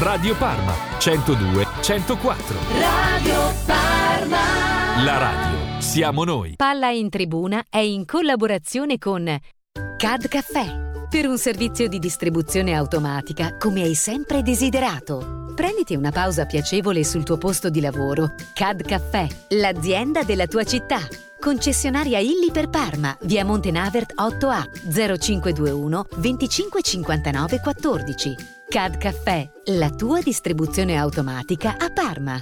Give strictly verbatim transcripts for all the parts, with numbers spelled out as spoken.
Radio Parma centodue centoquattro. Radio Parma. La radio siamo noi. Palla in Tribuna è in collaborazione con C A D Caffè, per un servizio di distribuzione automatica come hai sempre desiderato. Prenditi una pausa piacevole sul tuo posto di lavoro. C A D Caffè, l'azienda della tua città. Concessionaria Illy per Parma, via Montenavert otto A, zero cinque due uno venticinque cinquantanove quattordici. C A D Caffè, la tua distribuzione automatica a Parma.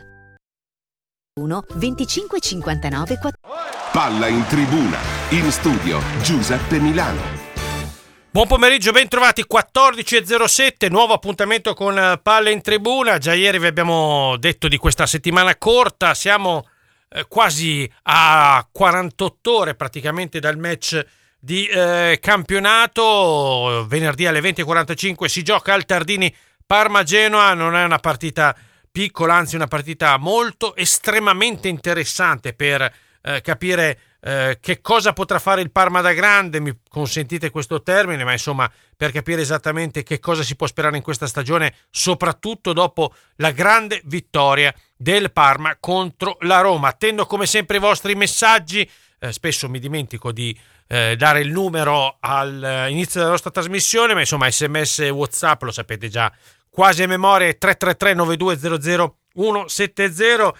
uno venticinque cinquantanove quattordici. Palla in Tribuna, in studio Giuseppe Milano. Buon pomeriggio, ben trovati. quattordici e zero sette, nuovo appuntamento con Palla in Tribuna. Già ieri vi abbiamo detto di questa settimana corta, siamo eh, quasi a quarantotto ore praticamente dal match di eh, campionato. Venerdì alle venti e quarantacinque si gioca al Tardini Parma-Genoa. Non è una partita piccola, anzi una partita molto estremamente interessante per eh, capire eh, che cosa potrà fare il Parma da grande, mi consentite questo termine, ma insomma per capire esattamente che cosa si può sperare in questa stagione, soprattutto dopo la grande vittoria del Parma contro la Roma. Attendo come sempre i vostri messaggi, eh, spesso mi dimentico di eh, dare il numero all'inizio della nostra trasmissione, ma insomma sms e WhatsApp lo sapete già quasi a memoria, tre tre tre nove due zero zero uno sette zero.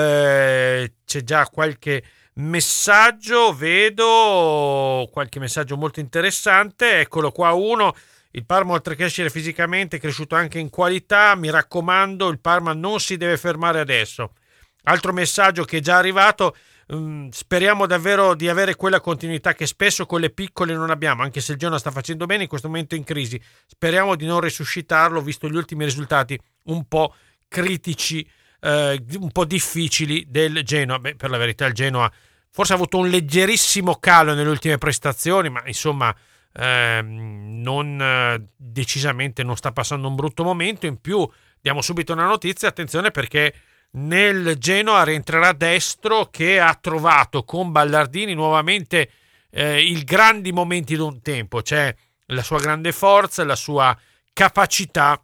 Eh, c'è già qualche messaggio, vedo qualche messaggio molto interessante, eccolo qua uno: il Parma oltre che crescere fisicamente è cresciuto anche in qualità, mi raccomando il Parma non si deve fermare adesso. Altro messaggio che è già arrivato: um, speriamo davvero di avere quella continuità che spesso con le piccole non abbiamo, anche se il Genoa sta facendo bene in questo momento in crisi, speriamo di non resuscitarlo visto gli ultimi risultati un po' critici, eh, un po' difficili del Genoa. Beh, per la verità il Genoa forse ha avuto un leggerissimo calo nelle ultime prestazioni, ma insomma ehm, non eh, decisamente non sta passando un brutto momento. In più diamo subito una notizia, attenzione, perché nel Genoa rientrerà Destro, che ha trovato con Ballardini nuovamente eh, i grandi momenti di un tempo, cioè la sua grande forza, la sua capacità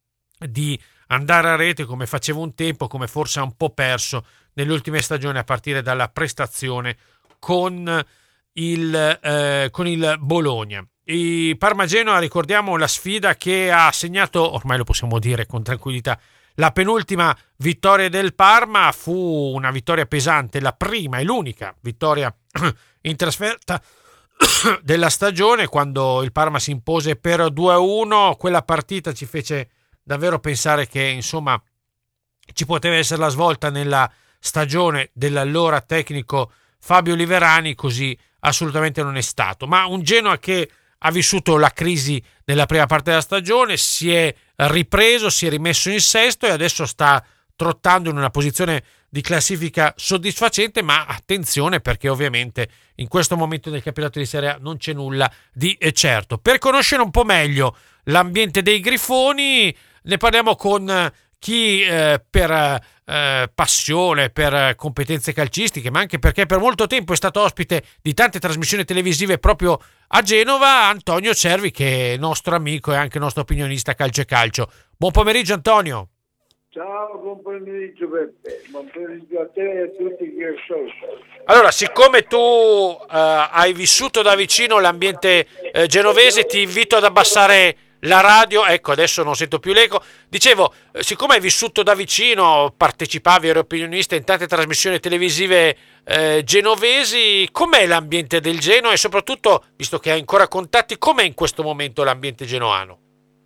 di andare a rete come faceva un tempo, come forse ha un po' perso nelle ultime stagioni a partire dalla prestazione con il, eh, con il Bologna. Il Parma-Genoa, ricordiamo la sfida che ha segnato, ormai lo possiamo dire con tranquillità, la penultima vittoria del Parma. Fu una vittoria pesante, la prima e l'unica vittoria in trasferta della stagione, quando il Parma si impose per due a uno. Quella partita ci fece davvero pensare che insomma ci poteva essere la svolta nella stagione dell'allora tecnico Fabio Liverani, così assolutamente non è stato. Ma un Genoa che ha vissuto la crisi nella prima parte della stagione, si è ripreso, si è rimesso in sesto e adesso sta trottando in una posizione di classifica soddisfacente, ma attenzione perché ovviamente in questo momento del campionato di Serie A non c'è nulla di certo. Per conoscere un po' meglio l'ambiente dei Grifoni ne parliamo con chi eh, per eh, passione, per competenze calcistiche, ma anche perché per molto tempo è stato ospite di tante trasmissioni televisive proprio a Genova, Antonio Cervi, che è nostro amico e anche nostro opinionista calcio e calcio. Buon pomeriggio Antonio. Ciao, buon pomeriggio Beppe, buon pomeriggio a te e a tutti che ascoltano. Allora, siccome tu uh, hai vissuto da vicino l'ambiente uh, genovese, ti invito ad abbassare la radio. Ecco, adesso non sento più l'eco. Dicevo, uh, siccome hai vissuto da vicino, partecipavi, eri opinionista in tante trasmissioni televisive uh, genovesi, com'è l'ambiente del Genoa e soprattutto, visto che hai ancora contatti, com'è in questo momento l'ambiente genoano?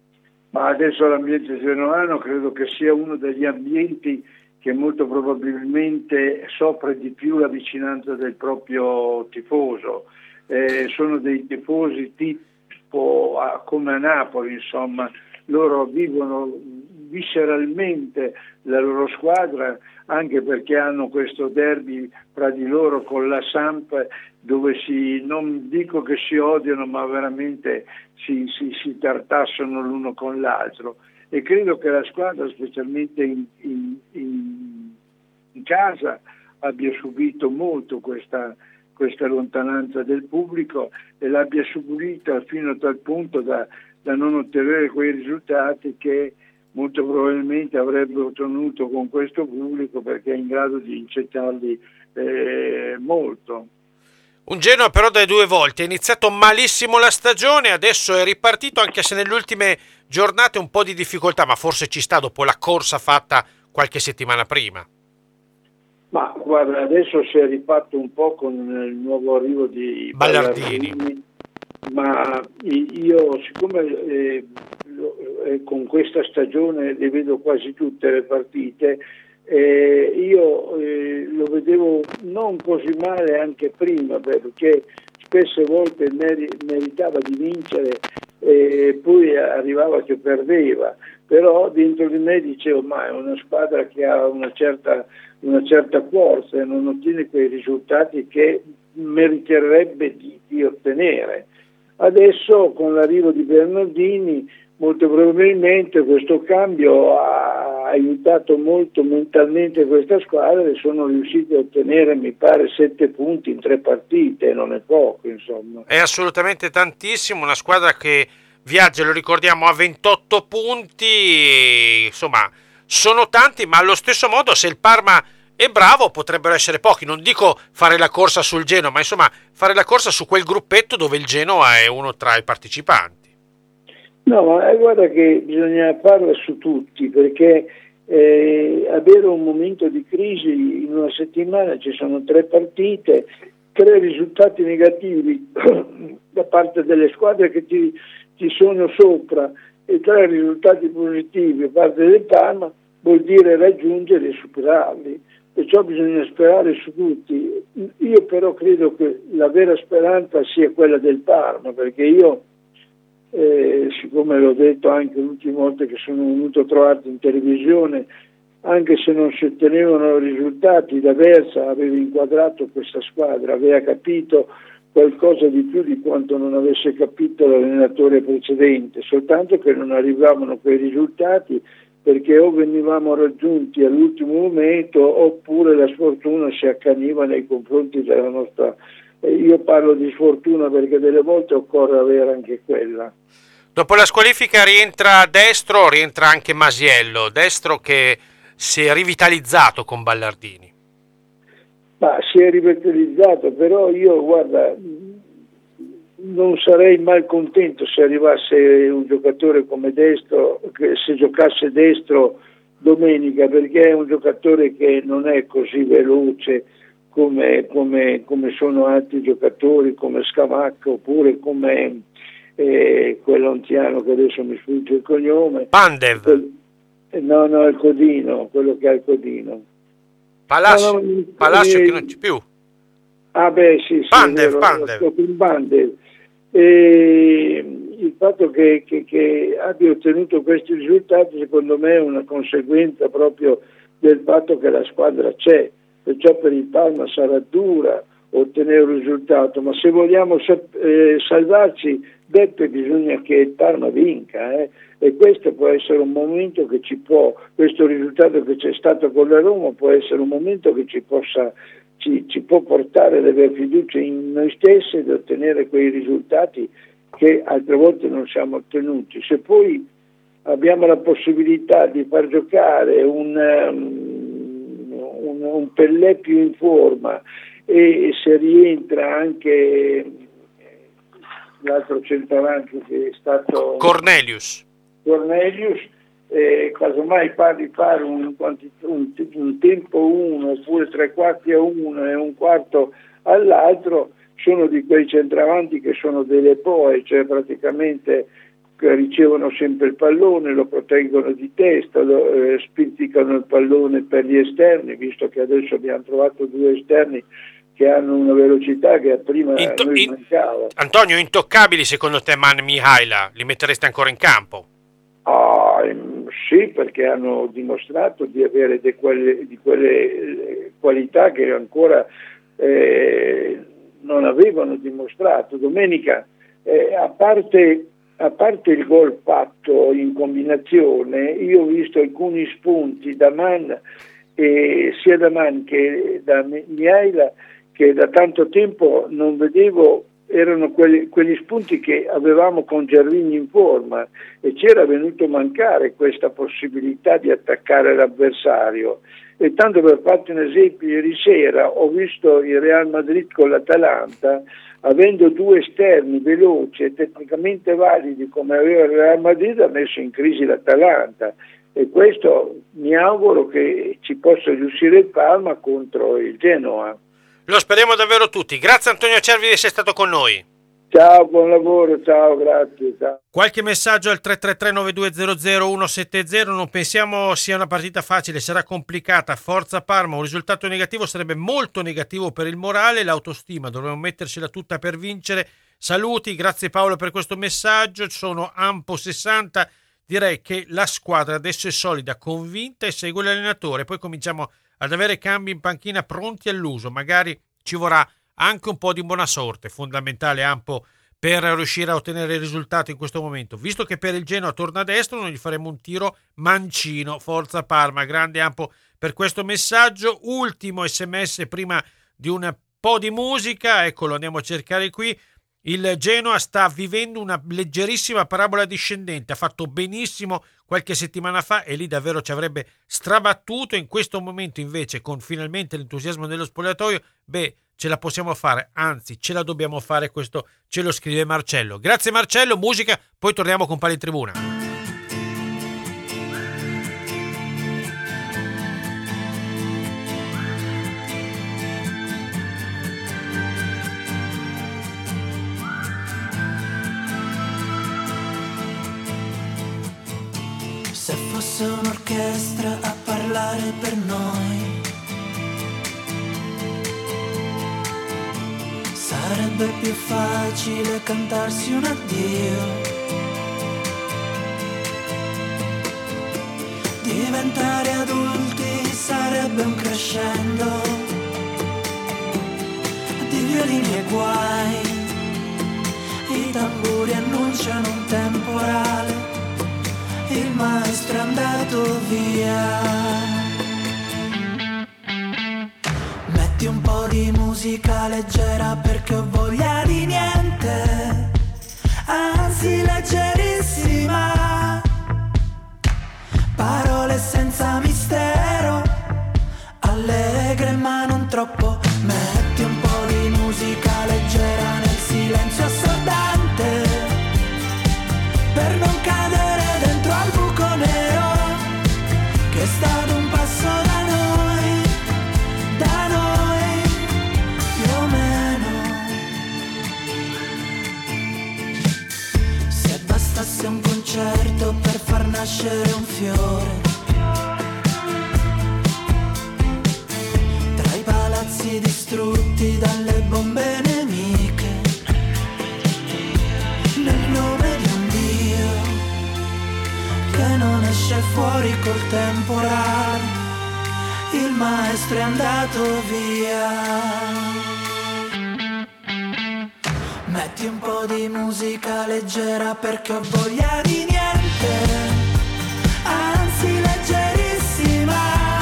Ma adesso l'ambiente genoano credo che sia uno degli ambienti che molto probabilmente soffre di più la vicinanza del proprio tifoso. Eh, sono dei tifosi tipo a, come a Napoli, insomma, loro vivono visceralmente la loro squadra, anche perché hanno questo derby fra di loro con la Samp, dove si, non dico che si odiano, ma veramente si, si, si tartassano l'uno con l'altro. E credo che la squadra, specialmente in, in, in, in casa, abbia subito molto questa, questa lontananza del pubblico e l'abbia subita fino a tal punto da, da non ottenere quei risultati che molto probabilmente avrebbe ottenuto con questo pubblico, perché è in grado di incitarli eh, molto. Un Genoa però dalle due volte, è iniziato malissimo la stagione, adesso è ripartito, anche se nelle ultime giornate un po' di difficoltà, ma forse ci sta dopo la corsa fatta qualche settimana prima. Ma guarda, adesso si è rifatto un po' con il nuovo arrivo di Ballardini, Ballardini, ma io siccome eh, eh, con questa stagione le vedo quasi tutte le partite, eh, io eh, lo vedevo non così male anche prima, perché spesse volte meri- meritava di vincere e poi arrivava che perdeva, però dentro di me dicevo ma è una squadra che ha una certa, una certa forza e non ottiene quei risultati che meriterebbe di, di ottenere. Adesso con l'arrivo di Bernardini molto probabilmente questo cambio ha aiutato molto mentalmente questa squadra e sono riusciti a ottenere, mi pare, sette punti in tre partite, non è poco, insomma. È assolutamente tantissimo, una squadra che viaggia, lo ricordiamo, a ventotto punti, e, insomma, sono tanti, ma allo stesso modo se il Parma è bravo potrebbero essere pochi, non dico fare la corsa sul Genoa, ma insomma fare la corsa su quel gruppetto dove il Genoa è uno tra i partecipanti. No, ma guarda che bisogna farla su tutti, perché eh, avere un momento di crisi in una settimana, ci sono tre partite, tre risultati negativi da parte delle squadre che ti, ti sono sopra e tre risultati positivi da parte del Parma, vuol dire raggiungere e superarli. Perciò bisogna sperare su tutti. Io però credo che la vera speranza sia quella del Parma, perché io Eh, siccome l'ho detto anche l'ultima volta che sono venuto a trovarti in televisione, anche se non si ottenevano risultati, D'Aversa aveva inquadrato questa squadra, aveva capito qualcosa di più di quanto non avesse capito l'allenatore precedente, soltanto che non arrivavano quei risultati perché o venivamo raggiunti all'ultimo momento oppure la sfortuna si accaniva nei confronti della nostra. Io parlo di sfortuna perché delle volte occorre avere anche quella. Dopo la squalifica rientra Destro, rientra anche Masiello, Destro che si è rivitalizzato con Ballardini. Ma si è rivitalizzato, però io guarda non sarei mai contento se arrivasse un giocatore come Destro, che se giocasse Destro domenica, perché è un giocatore che non è così veloce Come, come, come sono altri giocatori come Scamacca oppure come eh, quell'anziano che adesso mi sfugge il cognome, Pandev. Quel, no no il Codino, quello che ha il Codino, Palacio, no, no, Palacio eh, che non c'è più. ah beh sì, sì Pandev, vero, Pandev. Pandev. E il fatto che, che, che abbia ottenuto questi risultati secondo me è una conseguenza proprio del fatto che la squadra c'è. Perciò per il Parma sarà dura ottenere un risultato, ma se vogliamo eh, salvarci, Beppe, bisogna che il Parma vinca, eh? E questo può essere un momento che ci può, questo risultato che c'è stato con la Roma può essere un momento che ci possa ci, ci può portare ad avere fiducia in noi stessi ed ottenere quei risultati che altre volte non siamo ottenuti. Se poi abbiamo la possibilità di far giocare un um, Un, un Pellè più in forma e se rientra anche l'altro centravanti che è stato Cornelius Cornelius eh, casomai farli fare un, un, un tempo uno oppure tre quarti a uno e un quarto all'altro, sono di quei centravanti che sono delle poe, cioè praticamente che ricevono sempre il pallone, lo proteggono di testa, lo, eh, spizzicano il pallone per gli esterni, visto che adesso abbiamo trovato due esterni che hanno una velocità che prima Into- noi in- mancava. Antonio, intoccabili secondo te Man Mihaila? Li mettereste ancora in campo? Ah, sì, perché hanno dimostrato di avere de quelle, di quelle eh, qualità che ancora eh, non avevano dimostrato. Domenica, eh, a parte A parte il gol fatto in combinazione, io ho visto alcuni spunti da Man, eh, sia da Man che da Mihaila, che da tanto tempo non vedevo erano quelli, quegli spunti che avevamo con Gervigni in forma, e c'era venuto mancare questa possibilità di attaccare l'avversario. E tanto per farti un esempio, ieri sera ho visto il Real Madrid con l'Atalanta, avendo due esterni veloci e tecnicamente validi come aveva il Real Madrid, ha messo in crisi l'Atalanta, e questo mi auguro che ci possa riuscire il Parma contro il Genoa. Lo speriamo davvero tutti. Grazie Antonio Cervi di essere stato con noi. Ciao, buon lavoro, ciao, grazie. Ciao. Qualche messaggio al tre tre tre nove due zero zero uno sette zero. Non pensiamo sia una partita facile, sarà complicata. Forza Parma, un risultato negativo sarebbe molto negativo per il morale e l'autostima. Dovremmo mettercela tutta per vincere. Saluti, grazie Paolo per questo messaggio. Sono Ampo sessanta. Direi che la squadra adesso è solida, convinta e segue l'allenatore. Poi cominciamo ad avere cambi in panchina pronti all'uso. Magari ci vorrà anche un po' di buona sorte, fondamentale Ampo per riuscire a ottenere il risultato in questo momento. Visto che per il Genoa torna a destra, noi gli faremo un tiro mancino. Forza Parma, grande Ampo per questo messaggio. Ultimo sms prima di un po' di musica, eccolo, andiamo a cercare qui. Il Genoa sta vivendo una leggerissima parabola discendente, ha fatto benissimo qualche settimana fa e lì davvero ci avrebbe strabattuto. In questo momento invece, con finalmente l'entusiasmo dello spogliatoio, beh, ce la possiamo fare, anzi ce la dobbiamo fare, questo ce lo scrive Marcello. Grazie Marcello, musica, poi torniamo con Palla in Tribuna. Se fosse un'orchestra a parlare per noi, sarebbe più facile cantarsi un addio. Diventare adulti sarebbe un crescendo di violini e guai. I tamburi annunciano un temporale, il maestro è andato via. Metti un po' di musica leggera perché ho voglia di niente, anzi leggerissima. Parole senza mistero, allegre ma non troppo. Metti un po' di musica leggera nel silenzio assordante, per non cadere dentro al buco nero che è stato un passo da noi, da noi più o meno. Se bastasse un concerto per far nascere un fiore, tra i palazzi distrutti dalle bombe nemiche, nel nome di un Dio che non esce fuori col temporale, il maestro è andato via. Metti un po' di musica leggera perché ho voglia di niente, anzi leggerissima.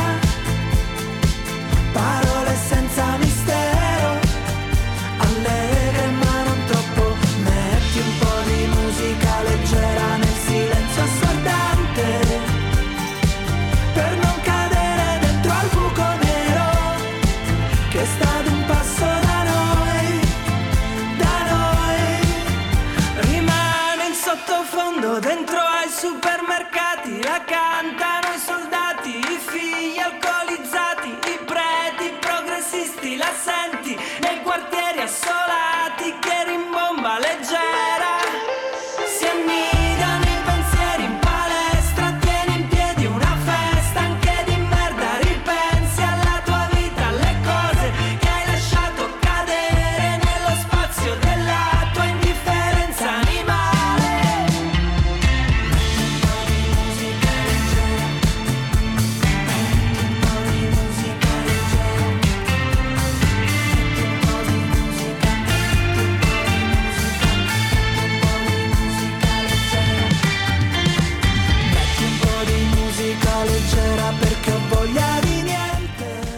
Parole senza mistero, allegre ma non troppo. Metti un po' di musica leggera nel silenzio assordante, per non cadere dentro al buco nero che è stato un passo da noi, da noi. Rimane in sottofondo dentro ai supermercati, la cantano i soldati, i figli alcolizzati, i preti progressisti, la senti nei quartieri assolati che rimbomba leggera. Si annidano i pensieri in palestra, tieni in piedi una festa anche di merda. Ripensi alla tua vita, alle cose che hai lasciato cadere nello spazio della tua indifferenza animale. Metti un po' di musica leggera, metti un po' di musica leggera, metti un po' di musica, metti un po' di musica.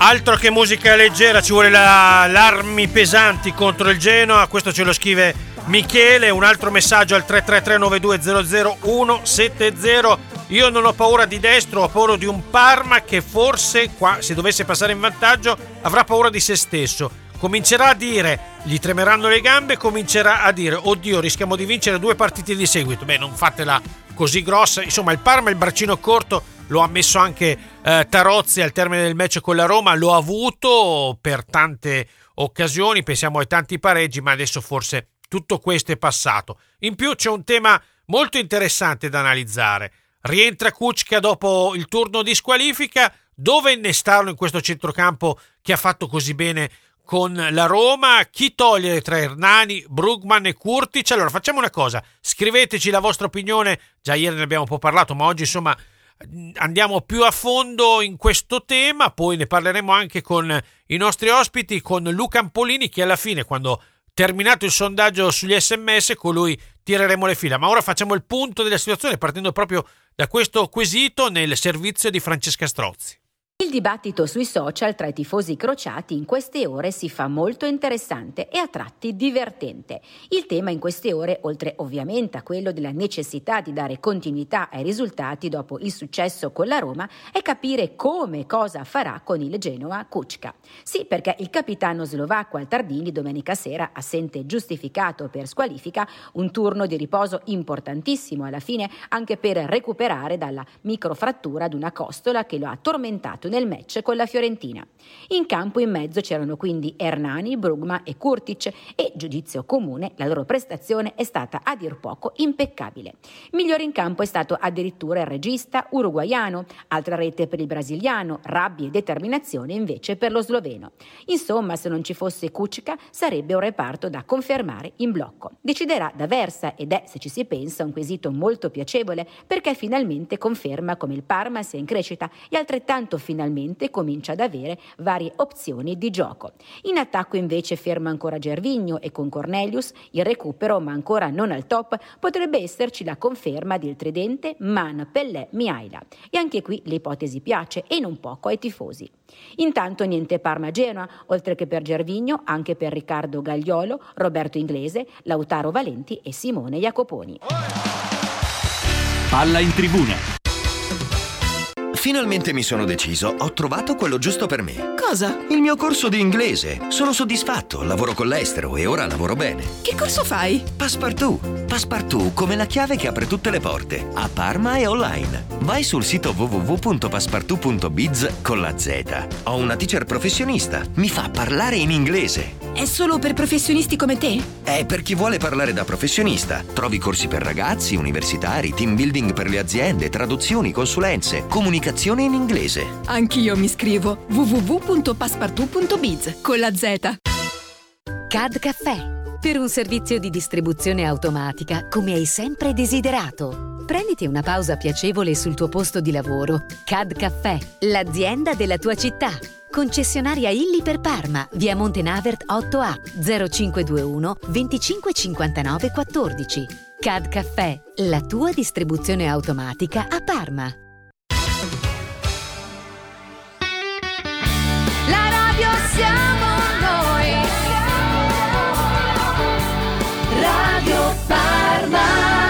Altro che musica leggera, ci vuole la, l'armi pesanti contro il Genoa. Questo ce lo scrive Michele. Un altro messaggio al tre tre tre nove due zero zero uno sette zero. Io non ho paura di Destro, ho paura di un Parma che forse qua, se dovesse passare in vantaggio, avrà paura di se stesso. Comincerà a dire, gli tremeranno le gambe, comincerà a dire oddio, rischiamo di vincere due partite di seguito. Beh, non fatela così grossa. Insomma, il Parma, il braccino corto, lo ha messo anche eh, Tarozzi al termine del match con la Roma, lo ha avuto per tante occasioni, pensiamo ai tanti pareggi, ma adesso forse tutto questo è passato. In più c'è un tema molto interessante da analizzare. Rientra Kučka dopo il turno di squalifica, dove innestarlo in questo centrocampo che ha fatto così bene con la Roma? Chi togliere tra Hernani, Brugman e Kurtic? Allora facciamo una cosa, scriveteci la vostra opinione, già ieri ne abbiamo un po' parlato, ma oggi insomma andiamo più a fondo in questo tema, poi ne parleremo anche con i nostri ospiti, con Luca Ampolini, che alla fine, quando terminato il sondaggio sugli sms, con lui tireremo le fila. Ma ora facciamo il punto della situazione partendo proprio da questo quesito nel servizio di Francesca Strozzi. Il dibattito sui social tra i tifosi crociati in queste ore si fa molto interessante e a tratti divertente. Il tema in queste ore, oltre ovviamente a quello della necessità di dare continuità ai risultati dopo il successo con la Roma, è capire come e cosa farà con il Genoa Kučka. Sì, perché il capitano slovacco al Tardini domenica sera, assente giustificato per squalifica, un turno di riposo importantissimo alla fine anche per recuperare dalla microfrattura ad una costola che lo ha tormentato nel match con la Fiorentina. In campo in mezzo c'erano quindi Hernani, Brugman e Kurtic e, giudizio comune, la loro prestazione è stata a dir poco impeccabile. Migliore in campo è stato addirittura il regista uruguaiano, altra rete per il brasiliano, rabbia e determinazione invece per lo sloveno. Insomma, se non ci fosse Kučka sarebbe un reparto da confermare in blocco. Deciderà D'Aversa ed è, se ci si pensa, un quesito molto piacevole perché finalmente conferma come il Parma sia in crescita e altrettanto finalmente comincia ad avere varie opzioni di gioco. In attacco invece ferma ancora Gervinho e con Cornelius il recupero, ma ancora non al top, potrebbe esserci la conferma del tridente Man, Pellè, Mihaila. E anche qui l'ipotesi piace e non poco ai tifosi. Intanto niente Parma-Genoa, oltre che per Gervinho anche per Riccardo Gagliolo, Roberto Inglese, Lautaro Valenti e Simone Jacoponi. Palla in tribuna. Finalmente mi sono deciso, ho trovato quello giusto per me. Cosa? Il mio corso di inglese. Sono soddisfatto, lavoro con l'estero e ora lavoro bene. Che corso fai? Passepartout. Passepartout come la chiave che apre tutte le porte, a Parma e online. Vai sul sito w w w punto passepartout punto biz con la Z. Ho una teacher professionista, mi fa parlare in inglese. È solo per professionisti come te? È per chi vuole parlare da professionista. Trovi corsi per ragazzi, universitari, team building per le aziende, traduzioni, consulenze, comunicazione in inglese. Anch'io mi iscrivo. w w w punto passepartout punto biz con la Z. C A D Caffè. Per un servizio di distribuzione automatica come hai sempre desiderato. Prenditi una pausa piacevole sul tuo posto di lavoro. C A D Caffè, l'azienda della tua città. Concessionaria Illy per Parma, via Montenavert otto A, zero cinque due uno venticinque cinquantanove quattordici. C A D Caffè, la tua distribuzione automatica a Parma. La radio siamo noi. Radio Parma.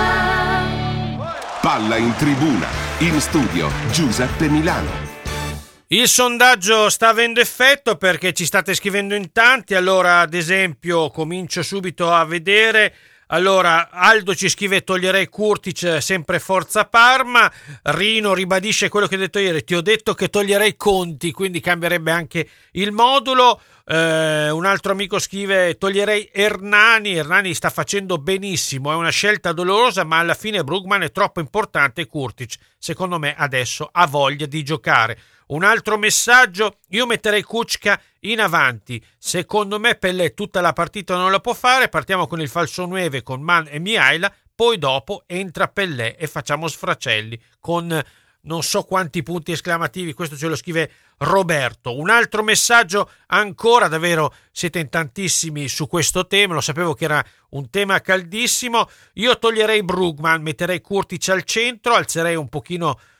Palla in tribuna. In studio Giuseppe Milano. Il sondaggio sta avendo effetto perché ci state scrivendo in tanti. Allora, ad esempio, comincio subito a vedere. Allora, Aldo ci scrive: toglierei Kurtic, sempre forza Parma. Rino ribadisce quello che ho detto ieri: ti ho detto che toglierei Conti, quindi cambierebbe anche il modulo. Eh, un altro amico scrive: toglierei Hernani. Hernani sta facendo benissimo, è una scelta dolorosa, ma alla fine Brugman è troppo importante e Kurtic, secondo me, adesso ha voglia di giocare. Un altro messaggio: io metterei Kučka in avanti, secondo me Pellè tutta la partita non la può fare, partiamo con il falso nove con Man e Mihaila, poi dopo entra Pellè e facciamo sfracelli con non so quanti punti esclamativi. Questo ce lo scrive Roberto. Un altro messaggio ancora, davvero siete in tantissimi su questo tema, lo sapevo che era un tema caldissimo. Io toglierei Brugman, metterei Kurtic al centro, alzerei un pochino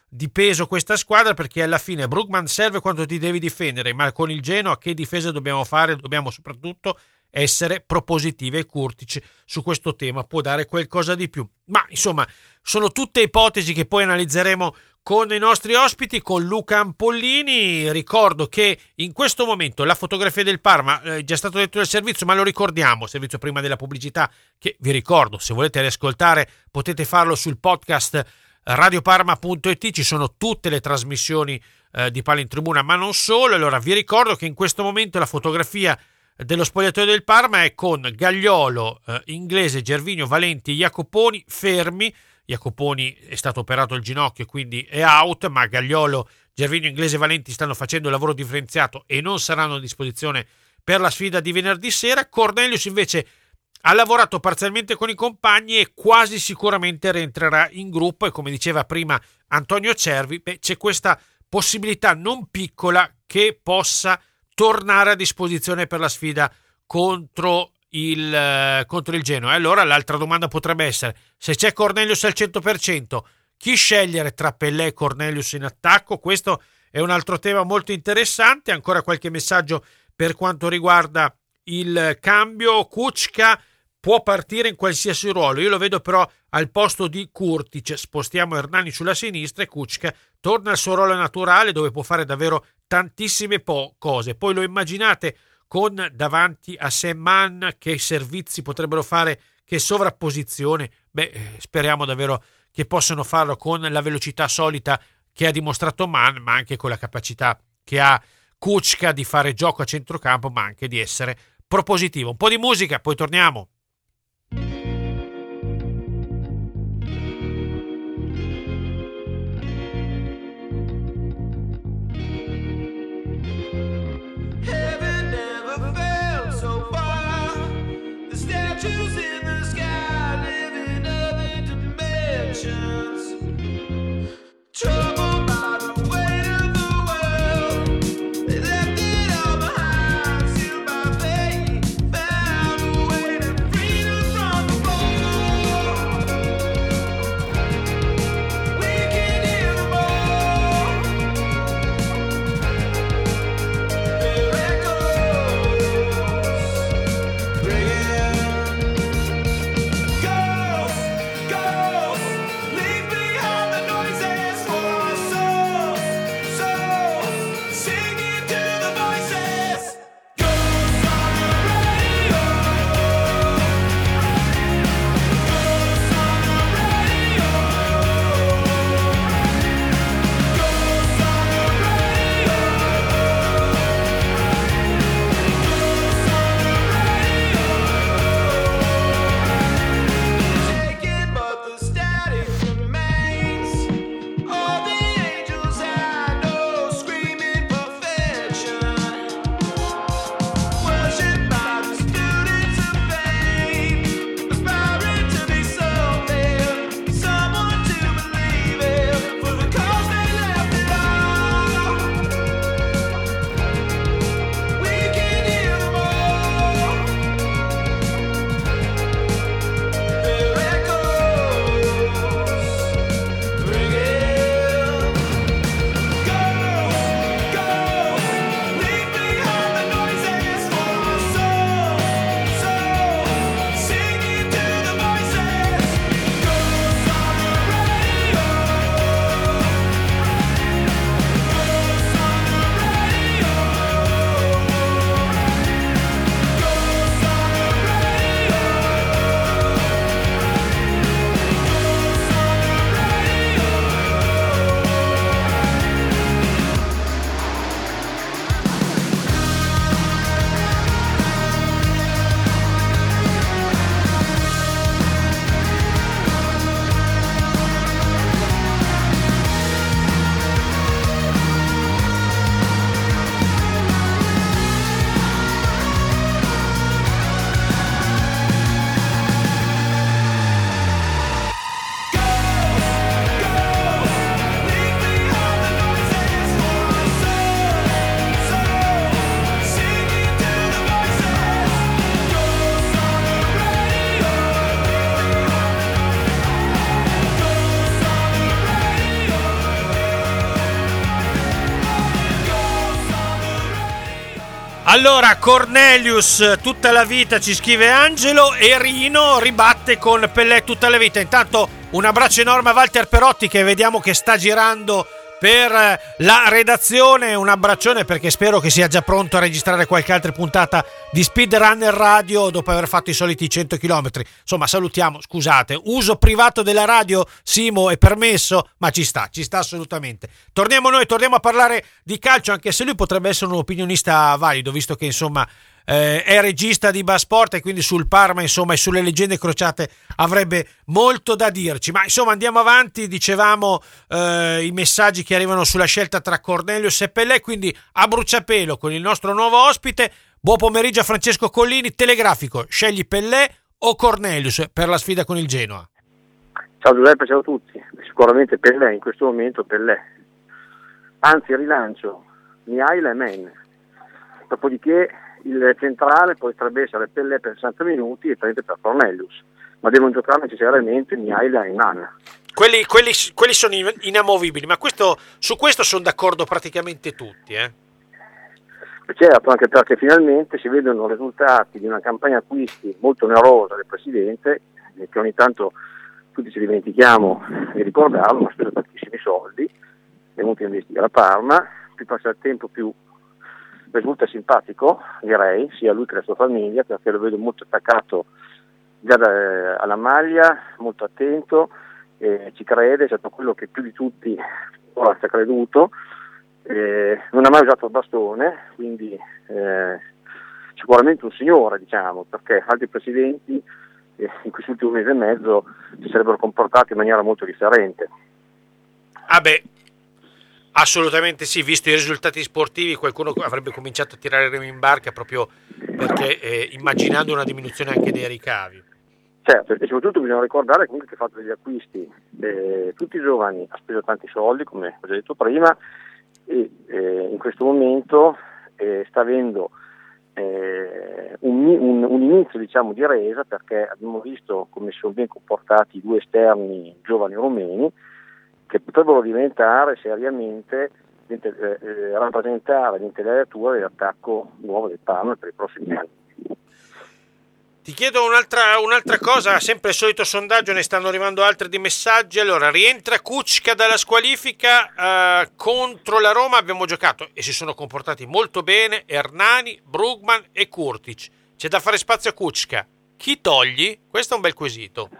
di peso questa squadra, perché alla fine Brugman serve quando ti devi difendere, ma con il Genoa che difesa dobbiamo fare? Dobbiamo soprattutto essere propositivi, e Kurtic su questo tema può dare qualcosa di più. Ma insomma, sono tutte ipotesi che poi analizzeremo con i nostri ospiti, con Luca Ampollini. Ricordo che in questo momento la fotografia del Parma, è eh, già stato detto del servizio, ma lo ricordiamo, servizio prima della pubblicità, che vi ricordo, se volete riascoltare potete farlo sul podcast radioparma punto it, ci sono tutte le trasmissioni eh, di Palla in Tribuna, ma non solo. Allora vi ricordo che in questo momento la fotografia dello spogliatoio del Parma è con Gagliolo, eh, Inglese, Gervinho, Valenti, Jacoponi fermi. Jacoponi è stato operato il ginocchio, quindi è out, ma Gagliolo, Gervinho, Inglese e Valenti stanno facendo il lavoro differenziato e non saranno a disposizione per la sfida di venerdì sera. Cornelius invece ha lavorato parzialmente con i compagni e quasi sicuramente rientrerà in gruppo, e come diceva prima Antonio Cervi, beh, c'è questa possibilità non piccola che possa tornare a disposizione per la sfida contro il, eh, contro il Genoa. E allora l'altra domanda potrebbe essere: se c'è Cornelius al cento per cento, chi scegliere tra Pellè e Cornelius in attacco? Questo è un altro tema molto interessante. Ancora qualche messaggio per quanto riguarda il cambio. Kučka può partire in qualsiasi ruolo, io lo vedo però al posto di Kurtic. Spostiamo Hernani sulla sinistra e Kučka torna al suo ruolo naturale, dove può fare davvero tantissime po- cose. Poi lo immaginate con davanti a Sam Mann, che servizi potrebbero fare, che sovrapposizione? Beh, speriamo davvero che possano farlo con la velocità solita che ha dimostrato Mann, ma anche con la capacità che ha Kučka di fare gioco a centrocampo, ma anche di essere propositivo. Un po' di musica, poi torniamo. Leave behind the noise. Allora, Cornelius tutta la vita, ci scrive Angelo, e Rino ribatte con Pellè tutta la vita. Intanto un abbraccio enorme a Walter Perotti, che vediamo che sta girando per la redazione. Un abbraccione, perché spero che sia già pronto a registrare qualche altra puntata di Speedrunner Radio dopo aver fatto i soliti cento chilometri. Insomma, salutiamo, scusate, uso privato della radio, Simo, è permesso, ma ci sta, ci sta assolutamente. Torniamo noi, torniamo a parlare di calcio, anche se lui potrebbe essere un opinionista valido, visto che insomma eh, è regista di Basport e quindi sul Parma, insomma, e sulle leggende crociate avrebbe molto da dirci. Ma insomma, andiamo avanti. Dicevamo eh, i messaggi che arrivano sulla scelta tra Cornelius e Pellè, quindi a bruciapelo con il nostro nuovo ospite. Buon pomeriggio a Francesco Collini, telegrafico: scegli Pellè o Cornelius per la sfida con il Genoa? Ciao Giuseppe, ciao a tutti. Sicuramente Pellè, in questo momento Pellè. Anzi, rilancio Mihaila e Men. Dopodiché il centrale potrebbe essere Pellè per sessanta minuti e trenta per Cornelius, ma devono giocare necessariamente Mihaila e Man. Quelli, quelli, quelli sono inamovibili, ma questo, su questo sono d'accordo praticamente tutti, eh? Certo, anche perché finalmente si vedono i risultati di una campagna acquisti molto onerosa del Presidente, che ogni tanto tutti ci dimentichiamo di ricordarlo, ma ha speso tantissimi soldi, è venuto a investire a Parma, più passa il tempo più risulta simpatico, direi, sia lui che la sua famiglia, perché lo vedo molto attaccato già da, alla maglia, molto attento, eh, ci crede, è stato quello che più di tutti ora ci ha creduto, eh, non ha mai usato il bastone, quindi eh, sicuramente un signore, diciamo, perché altri presidenti eh, in questi ultimi mesi e mezzo si sarebbero comportati in maniera molto differente. Ah beh, assolutamente sì, visto i risultati sportivi qualcuno avrebbe cominciato a tirare il remo in barca, proprio perché eh, immaginando una diminuzione anche dei ricavi. Certo, e soprattutto bisogna ricordare comunque che ha fatto degli acquisti, eh, tutti i giovani, ha speso tanti soldi, come ho già detto prima, e eh, in questo momento eh, sta avendo eh, un, un, un inizio, diciamo, di resa, perché abbiamo visto come sono ben comportati i due esterni giovani rumeni, che potrebbero diventare seriamente eh, eh, rappresentare l'intellettuale dell'attacco nuovo del Parma per i prossimi anni. Ti chiedo un'altra, un'altra cosa, sempre il solito sondaggio, ne stanno arrivando altri di messaggi. Allora, rientra Kučka dalla squalifica, eh, contro la Roma abbiamo giocato e si sono comportati molto bene Hernani, Brugman e Kurtic. C'è da fare spazio a Kučka. Chi togli? Questo è un bel quesito.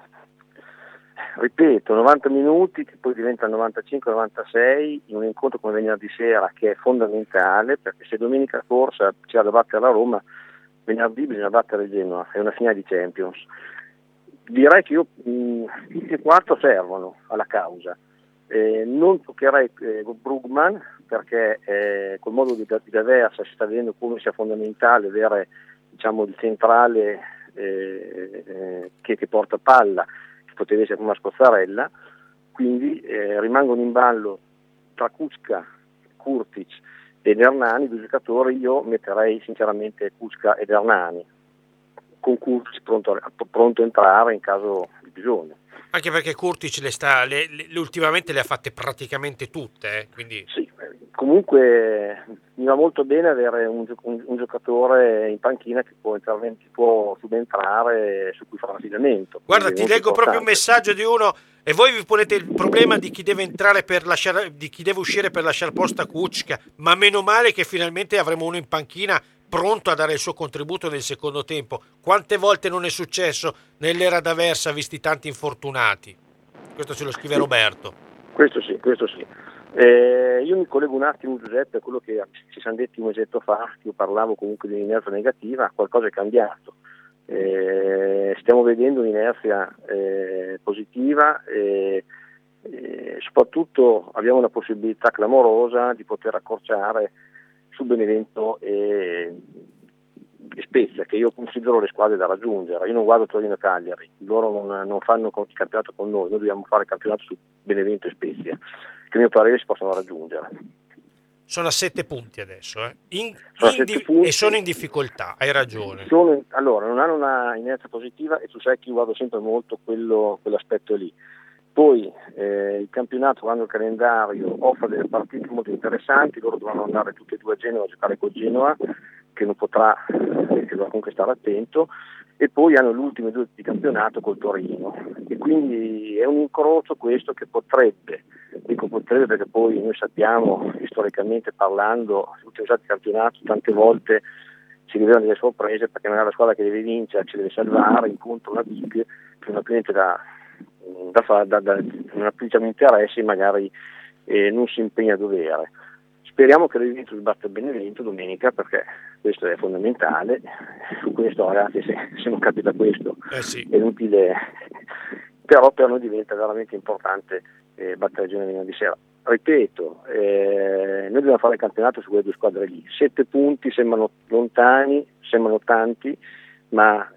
Ripeto, novanta minuti che poi diventano novantacinque novantasei in un incontro come venerdì sera, che è fondamentale, perché se domenica corsa c'è da battere la Roma, venerdì bisogna battere il Genoa, è una finale di Champions. Direi che io mh, tutti e quattro servono alla causa. Eh, non toccherei eh, Brugman, perché eh, col modo di, di D'Aversa si sta vedendo come sia fondamentale avere, diciamo, il centrale eh, eh, che, che porta palla, poteva essere una Scozzarella, quindi eh, rimangono in ballo tra Kučka, Kurtic ed Hernani, due giocatori. Io metterei sinceramente Kučka ed Hernani, con Kurtic pronto a, pronto a entrare in caso di bisogno. Anche perché Kurtic le sta, le, le, ultimamente le ha fatte praticamente tutte, eh, quindi... Sì, comunque mi va molto bene avere un, un, un giocatore in panchina che può, che può subentrare, su cui fare affidamento. Guarda, ti leggo importante. Proprio un messaggio di uno, e voi vi ponete il problema di chi deve entrare per lasciare, di chi deve uscire per lasciare posto a Kučka, ma meno male che finalmente avremo uno in panchina pronto a dare il suo contributo nel secondo tempo. Quante volte non è successo nell'era D'Aversa, visti tanti infortunati? Questo ce lo scrive Roberto. Questo sì, questo sì. Eh, io mi collego un attimo, Giuseppe, a quello che ci siamo detti un mesetto fa, che io parlavo comunque di un'inerzia negativa. Qualcosa è cambiato. Eh, stiamo vedendo un'inerzia eh, positiva e eh, soprattutto abbiamo una possibilità clamorosa di poter accorciare su Benevento e, e Spezia, che io considero le squadre da raggiungere. Io non guardo Torino e Cagliari, loro non, non fanno il campionato con noi, noi dobbiamo fare il campionato su Benevento e Spezia, che a mio parere si possono raggiungere. Sono a sette punti adesso, eh? in, sono in di- punti. E sono in difficoltà, hai ragione. Sono, allora, non hanno una inerzia positiva, e tu sai che io guardo sempre molto quello, quell'aspetto lì. Poi eh, il campionato, quando il calendario offre delle partite molto interessanti, loro dovranno andare tutti e due a Genova a giocare con Genoa, che non potrà, che dovrà comunque stare attento, e poi hanno l'ultimo due di campionato col Torino, e quindi è un incrocio questo che potrebbe, dico potrebbe perché poi noi sappiamo, storicamente parlando, tutti i campionato tante volte si rivelano delle sorprese, perché magari la squadra che deve vincere ci deve salvare, incontra una big che non ha più niente da, da fare, da, da, non ha più diciamo, interessi, magari eh, non si impegna a dovere. Speriamo che il Juventus batta il Benevento domenica, perché questo è fondamentale. Su questo, ragazzi, se, se non capita questo eh sì. è inutile, però per noi diventa veramente importante eh, battere il Genoa venerdì sera. Ripeto, eh, noi dobbiamo fare il campionato su quelle due squadre lì. Sette punti sembrano lontani, sembrano tanti, ma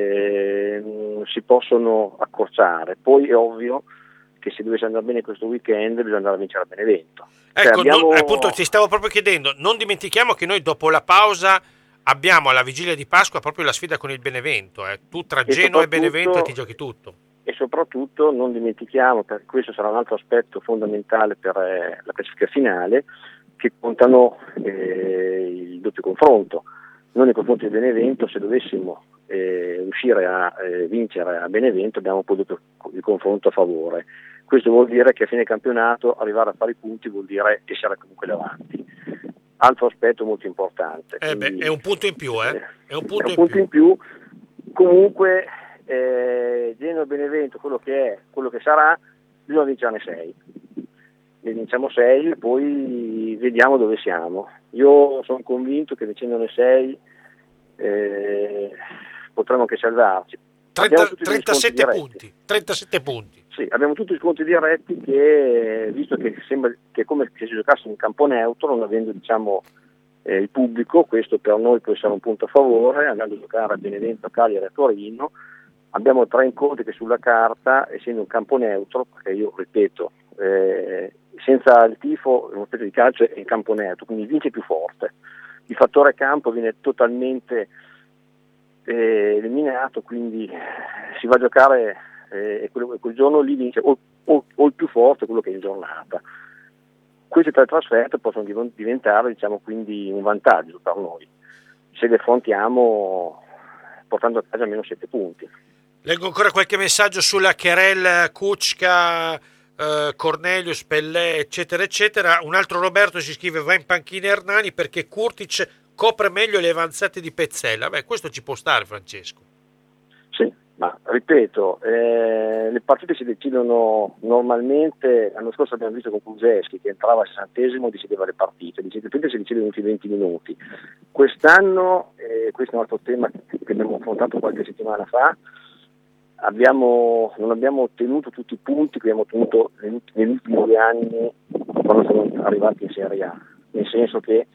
eh, si possono accorciare. Poi è ovvio che se dovesse andare bene questo weekend bisogna andare a vincere a Benevento. Ecco, cioè, abbiamo... non, appunto ti stavo proprio chiedendo, non dimentichiamo che noi dopo la pausa abbiamo alla vigilia di Pasqua proprio la sfida con il Benevento, eh. Tu tra Genoa e Benevento ti giochi tutto. E soprattutto non dimentichiamo, perché questo sarà un altro aspetto fondamentale per eh, la classifica finale, che contano eh, il doppio confronto. Noi nei confronti del Benevento, se dovessimo eh, riuscire a eh, vincere a Benevento, abbiamo poi il, il confronto a favore. Questo vuol dire che a fine campionato arrivare a fare i punti vuol dire essere comunque davanti. Altro aspetto molto importante. Eh Quindi, beh, è un punto in più, eh? È un punto, è un in, punto più. in più. Comunque eh, Genoa e Benevento, quello che è, quello che sarà, bisogna vincerne sei. Ne vinciamo sei e poi vediamo dove siamo. Io sono convinto che vincendone sei eh, potremo anche salvarci. trenta, trentasette punti, trentasette punti. Sì, abbiamo tutti i scontri diretti che, visto che sembra che è come se si giocasse in campo neutro, non avendo diciamo eh, il pubblico, questo per noi può essere un punto a favore, andando a giocare a Benevento, a Cagliari e a Torino. Abbiamo tre incontri che sulla carta, essendo un campo neutro, perché io ripeto, eh, senza il tifo uno specie di calcio è in campo neutro, quindi vince più forte. Il fattore campo viene totalmente eh, eliminato, quindi si va a giocare eh, e quello, quel giorno lì vince o, o, o il più forte, quello che è in giornata. Queste tre trasferte possono diventare diciamo quindi un vantaggio per noi se le affrontiamo portando a casa almeno sette punti. Leggo ancora qualche messaggio sulla Querel, Kuczka, eh, Cornelius, Pellè, eccetera, eccetera. Un altro Roberto ci scrive: va in panchina Hernani perché Kurtic copre meglio le avanzate di Pezzella. Beh, questo ci può stare, Francesco. Sì, ma ripeto, eh, le partite si decidono normalmente. L'anno scorso abbiamo visto con Kulusevski che entrava al sessantesimo e decideva le partite, le partite si decidono in venti minuti. Quest'anno, eh, questo è un altro tema che abbiamo affrontato qualche settimana fa, Abbiamo, non abbiamo ottenuto tutti i punti che abbiamo ottenuto negli, negli ultimi due anni quando siamo arrivati in Serie A, nel senso che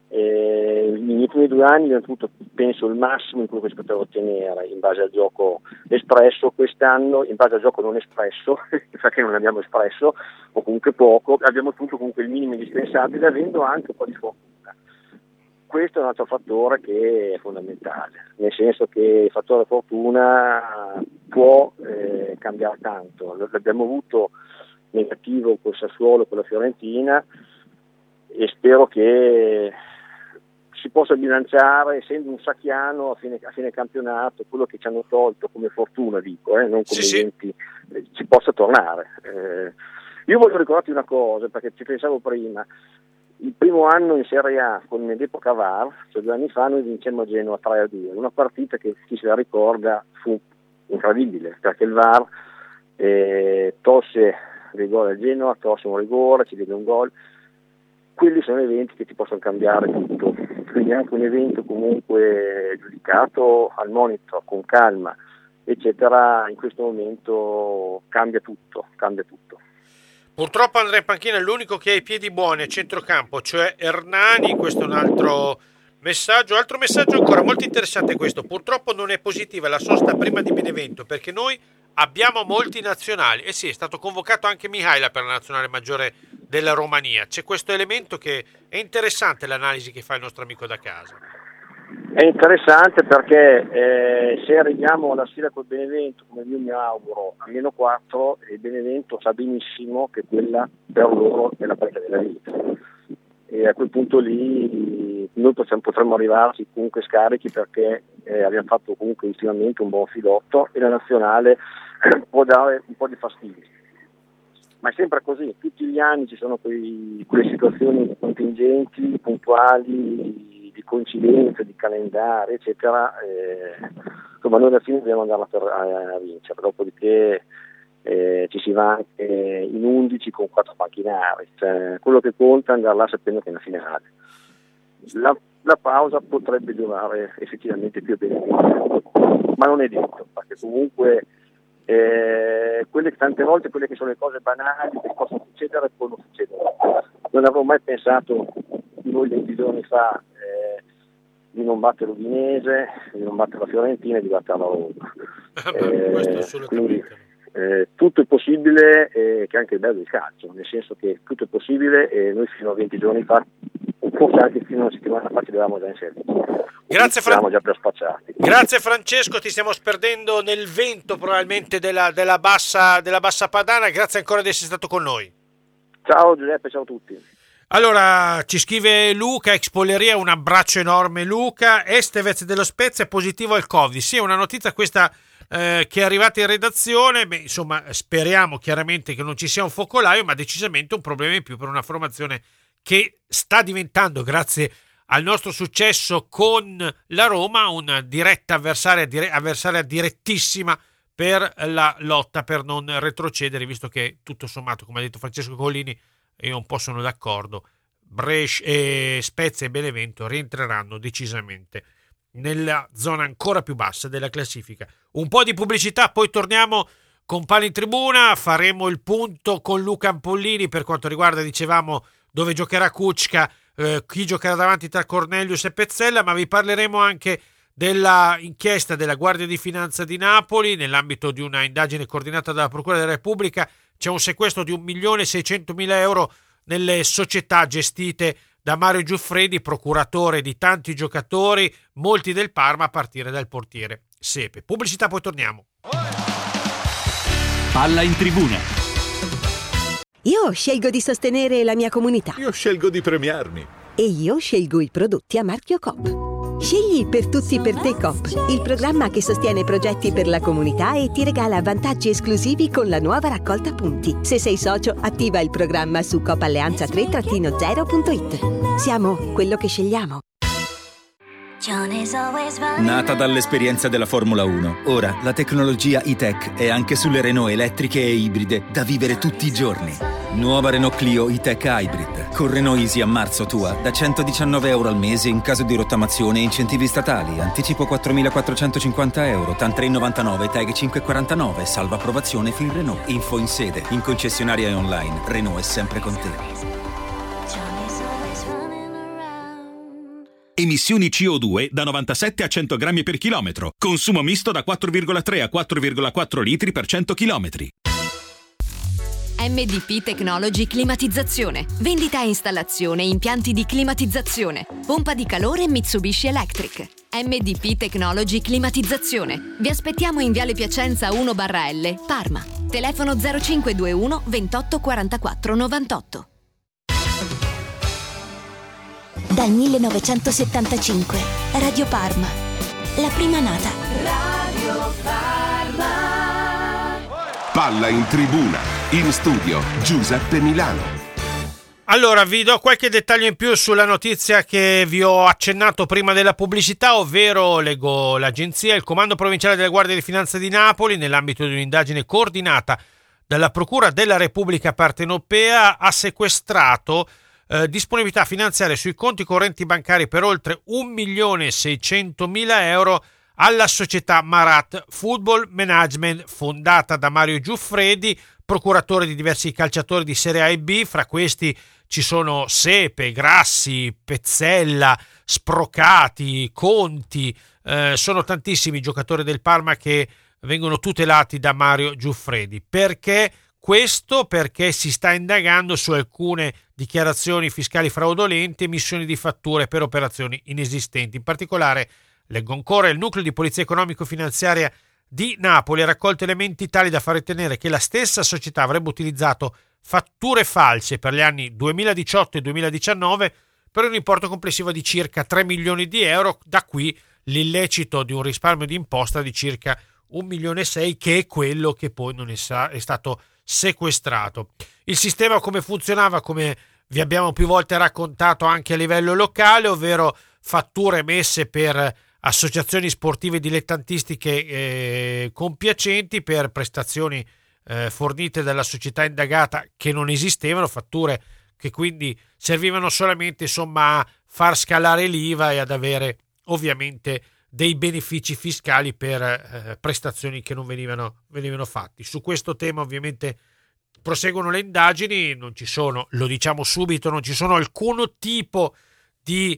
eh, negli ultimi due anni abbiamo ottenuto penso il massimo in quello che si poteva ottenere in base al gioco espresso. Quest'anno in base al gioco non espresso perché non abbiamo espresso o comunque poco, abbiamo ottenuto comunque il minimo indispensabile avendo anche un po' di fortuna. Questo è un altro fattore che è fondamentale, nel senso che il fattore fortuna può eh, cambiare tanto. L'abbiamo avuto negativo col Sassuolo, con la Fiorentina, e spero che si possa bilanciare, essendo un sacchiano a fine, a fine campionato, quello che ci hanno tolto come fortuna, dico, eh, non come sì, eventi, sì. eh, ci possa tornare. Eh, io voglio ricordarti una cosa, perché ci pensavo prima. Il primo anno in Serie A con l'epoca V A R, cioè due anni fa, noi vincemmo a Genoa tre a due, una partita che chi se la ricorda fu incredibile, perché il V A R eh, tolse rigore a Genoa, tolse un rigore, ci diede un gol. Quelli sono eventi che ti possono cambiare tutto, quindi anche un evento comunque giudicato al monitor, con calma, eccetera, in questo momento cambia tutto, cambia tutto. Purtroppo andrà in panchina l'unico che ha i piedi buoni a centrocampo, cioè Hernani. Questo è un altro messaggio. Altro messaggio ancora molto interessante questo: purtroppo non è positiva la sosta prima di Benevento perché noi abbiamo molti nazionali. E sì, è stato convocato anche Mihaila per la nazionale maggiore della Romania. C'è questo elemento che è interessante, l'analisi che fa il nostro amico da casa. È interessante perché eh, se arriviamo alla sfida col Benevento, come io mi auguro, a meno quattro, il Benevento sa benissimo che quella per loro è la partita della vita. E a quel punto lì noi possiamo, potremmo arrivarci comunque scarichi perché eh, abbiamo fatto comunque ultimamente un buon filotto e la nazionale può dare un po' di fastidio. Ma è sempre così, tutti gli anni ci sono quei, quelle situazioni contingenti, puntuali, di, di coincidenza, di calendario, eccetera. Eh, insomma, noi alla fine dobbiamo andarla per, a, a vincere, dopodiché eh, ci si va anche in undici con quattro panchinari. Cioè, quello che conta è andare là sapendo che è una finale. La, la pausa potrebbe durare effettivamente più bene, ma non è detto, perché comunque Eh, quelle tante volte quelle che sono le cose banali che possono succedere poi non succedono. Non avevo mai pensato noi venti giorni fa eh, di non battere l'Udinese, di non battere la Fiorentina e di battere la Roma. Eh, quindi eh, tutto è possibile, eh, che è anche il bello del calcio, nel senso che tutto è possibile e noi fino a venti giorni fa, forse anche fino a una settimana fa, ci dovevamo già in servizio. Grazie, Fran- già per spacciati. Grazie Francesco, ti stiamo sperdendo nel vento probabilmente della, della, bassa, della bassa padana. Grazie ancora di essere stato con noi. Ciao Giuseppe, ciao a tutti. Allora, ci scrive Luca, Expoleria, un abbraccio enorme Luca. Estevez dello Spezia è positivo al Covid. Sì, è una notizia questa eh, che è arrivata in redazione. Beh, insomma, speriamo chiaramente che non ci sia un focolaio, ma decisamente un problema in più per una formazione che sta diventando, grazie al nostro successo con la Roma, una diretta avversaria, dire, avversaria direttissima per la lotta per non retrocedere, visto che tutto sommato, come ha detto Francesco Collini, io un po' sono d'accordo, Brescia, e Spezia e Benevento rientreranno decisamente nella zona ancora più bassa della classifica. Un po' di pubblicità, poi torniamo con Palla in Tribuna, faremo il punto con Luca Ampollini per quanto riguarda, dicevamo, dove giocherà Kučka, eh, chi giocherà davanti tra Cornelius e Pezzella, ma vi parleremo anche della inchiesta della Guardia di Finanza di Napoli nell'ambito di una indagine coordinata dalla Procura della Repubblica. C'è un sequestro di un milione seicentomila euro nelle società gestite da Mario Giuffredi, procuratore di tanti giocatori, molti del Parma, a partire dal portiere Sepe. Pubblicità, poi torniamo. Palla in Tribuna. Io scelgo di sostenere la mia comunità. Io scelgo di premiarmi. E io scelgo i prodotti a marchio Coop. Scegli Per Tutti Per Te Coop, il programma che sostiene progetti per la comunità e ti regala vantaggi esclusivi con la nuova raccolta punti. Se sei socio, attiva il programma su coop alleanza tre zero punto it. Siamo quello che scegliamo. Nata dall'esperienza della Formula uno, ora la tecnologia E-Tech è anche sulle Renault elettriche e ibride da vivere tutti i giorni. Nuova Renault Clio E-Tech Hybrid, con Renault Easy a marzo tua, da centodiciannove euro al mese in caso di rottamazione e incentivi statali, anticipo quattromilaquattrocentocinquanta euro, TAN tre virgola novantanove, tag cinque virgola quarantanove, salva approvazione Fin Renault, info in sede, in concessionaria e online, Renault è sempre con te. Emissioni C O due da novantasette a cento grammi per chilometro. Consumo misto da quattro virgola tre a quattro virgola quattro litri per cento chilometri. M D P Technology Climatizzazione. Vendita e installazione impianti di climatizzazione. Pompa di calore Mitsubishi Electric. M D P Technology Climatizzazione. Vi aspettiamo in Viale Piacenza uno barra L, Parma. Telefono zero cinque due uno ventotto quarantaquattro novantotto. Dal millenovecentosettantacinque, Radio Parma, la prima nata. Radio Parma. Palla in Tribuna, in studio Giuseppe Milano. Allora, vi do qualche dettaglio in più sulla notizia che vi ho accennato prima della pubblicità, ovvero, leggo l'agenzia, il Comando Provinciale della Guardia di Finanza di Napoli, nell'ambito di un'indagine coordinata dalla Procura della Repubblica partenopea, ha sequestrato Eh, disponibilità finanziarie sui conti correnti bancari per oltre un milione seicentomila euro alla società Marat Football Management, fondata da Mario Giuffredi, procuratore di diversi calciatori di Serie A e B. Fra questi ci sono Sepe, Grassi, Pezzella, Sprocati, Conti, eh, sono tantissimi i giocatori del Parma che vengono tutelati da Mario Giuffredi. Perché questo? Perché si sta indagando su alcune dichiarazioni fiscali fraudolente, emissioni di fatture per operazioni inesistenti. In particolare, leggo ancora, il nucleo di polizia economico-finanziaria di Napoli ha raccolto elementi tali da far ritenere che la stessa società avrebbe utilizzato fatture false per gli anni duemiladiciotto e duemiladiciannove per un importo complessivo di circa tre milioni di euro. Da qui l'illecito di un risparmio di imposta di circa un milione e sei, che è quello che poi non è, sa- è stato sequestrato. Il sistema come funzionava, come vi abbiamo più volte raccontato anche a livello locale, ovvero fatture emesse per associazioni sportive dilettantistiche eh, compiacenti per prestazioni eh, fornite dalla società indagata che non esistevano, fatture che quindi servivano solamente insomma a far scalare l'I V A e ad avere ovviamente dei benefici fiscali per eh, prestazioni che non venivano, venivano fatti. Su questo tema ovviamente proseguono le indagini, non ci sono, lo diciamo subito, non ci sono alcun tipo di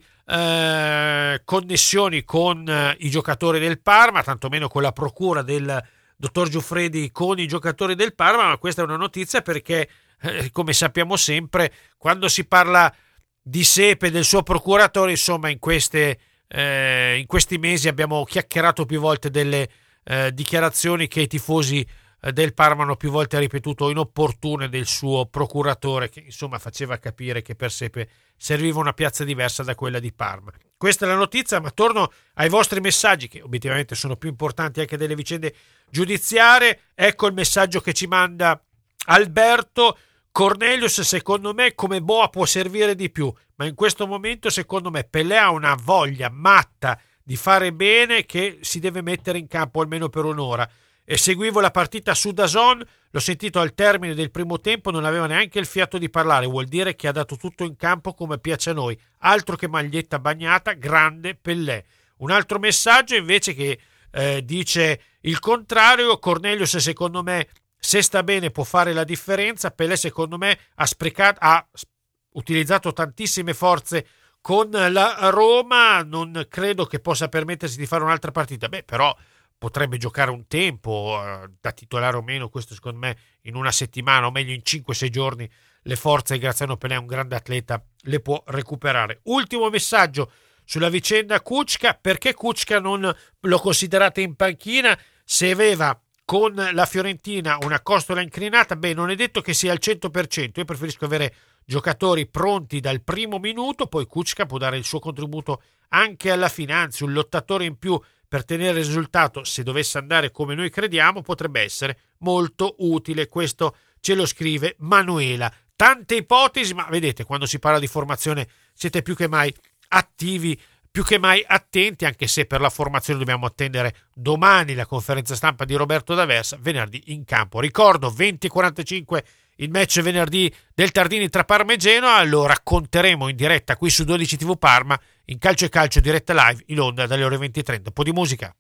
Eh, connessioni con eh, i giocatori del Parma, tantomeno con la procura del dottor Giuffredi con i giocatori del Parma, ma questa è una notizia perché eh, come sappiamo sempre, quando si parla di Sepe e del suo procuratore, insomma in, queste, eh, in questi mesi abbiamo chiacchierato più volte delle eh, dichiarazioni che i tifosi eh, del Parma hanno più volte ripetuto inopportune del suo procuratore, che insomma faceva capire che per Sepe serviva una piazza diversa da quella di Parma. Questa è la notizia, ma torno ai vostri messaggi, che obiettivamente sono più importanti anche delle vicende giudiziarie. Ecco il messaggio che ci manda Alberto. Cornelius, secondo me come Boa può servire di più, ma in questo momento secondo me Pelé ha una voglia matta di fare bene che si deve mettere in campo almeno per un'ora. E seguivo la partita su D A Z N, l'ho sentito al termine del primo tempo, non aveva neanche il fiato di parlare, vuol dire che ha dato tutto in campo come piace a noi, altro che maglietta bagnata, grande Pelé. Un altro messaggio invece che eh, dice il contrario. Cornelius, secondo me se sta bene può fare la differenza. Pelé secondo me ha sprecato, ha utilizzato tantissime forze con la Roma, non credo che possa permettersi di fare un'altra partita. Beh, però potrebbe giocare un tempo eh, da titolare o meno, questo secondo me in una settimana o meglio in cinque sei giorni le forze, Graziano Pelé è un grande atleta, le può recuperare. Ultimo messaggio sulla vicenda Kučka. Perché Kučka non lo considerate in panchina se aveva con la Fiorentina una costola inclinata? Beh, non è detto che sia al cento per cento, io preferisco avere giocatori pronti dal primo minuto, poi Kučka può dare il suo contributo anche alla fine, anzi un lottatore in più per tenere il risultato, se dovesse andare come noi crediamo, potrebbe essere molto utile. Questo ce lo scrive Manuela. Tante ipotesi, ma vedete, quando si parla di formazione siete più che mai attivi, più che mai attenti, anche se per la formazione dobbiamo attendere domani la conferenza stampa di Roberto D'Aversa, venerdì in campo. Ricordo, venti e quarantacinque il match venerdì del Tardini tra Parma e Genoa, lo racconteremo in diretta qui su dodici tivù Parma, in Calcio e Calcio diretta live in onda dalle ore venti e trenta. Un po' di musica.